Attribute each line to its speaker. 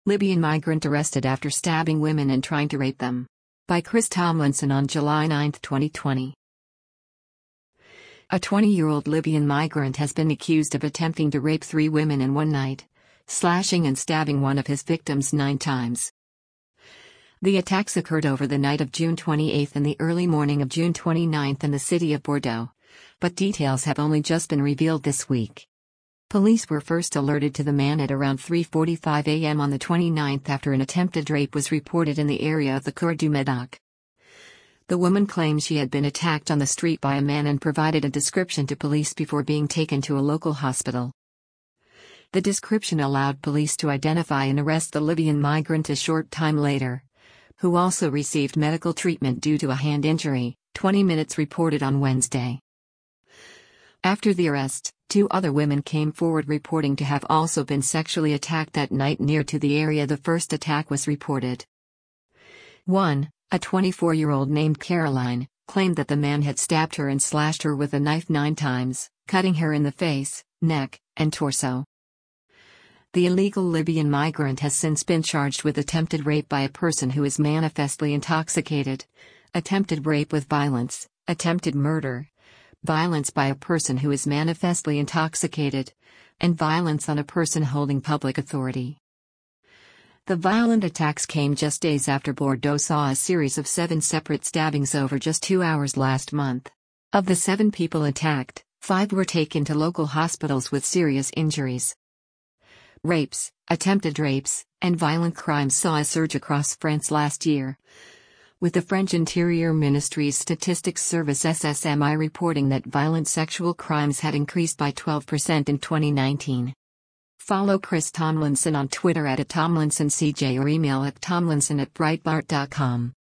Speaker 1: Libyan migrant arrested after stabbing women and trying to rape them. By Chris Tomlinson on July 9, 2020. A 20-year-old Libyan migrant has been accused of attempting to rape 3 women in one night, slashing and stabbing one of his victims 9 times. The attacks occurred over the night of June 28 and the early morning of June 29 in the city of Bordeaux, but details have only just been revealed this week. Police were first alerted to the man at around 3:45 a.m. on the 29th after an attempted rape was reported in the area of the Cour du Médoc. The woman claimed she had been attacked on the street by a man and provided a description to police before being taken to a local hospital. The description allowed police to identify and arrest the Libyan migrant a short time later, who also received medical treatment due to a hand injury, 20 Minutes reported on Wednesday. After the arrest, 2 other women came forward reporting to have also been sexually attacked that night near to the area the first attack was reported. One, a 24-year-old named Caroline, claimed that the man had stabbed her and slashed her with a knife 9 times, cutting her in the face, neck, and torso. The illegal Libyan migrant has since been charged with attempted rape by a person who is manifestly intoxicated, attempted rape with violence, attempted murder, violence by a person who is manifestly intoxicated, and violence on a person holding public authority. The violent attacks came just days after Bordeaux saw a series of 7 separate stabbings over just 2 hours last month. Of the 7 people attacked, 5 were taken to local hospitals with serious injuries. Rapes, attempted rapes, and violent crimes saw a surge across France last year, with the French Interior Ministry's Statistics Service SSMI reporting that violent sexual crimes had increased by 12% in 2019. Follow Chris Tomlinson on Twitter @TomlinsonCJ or email at tomlinson@breitbart.com.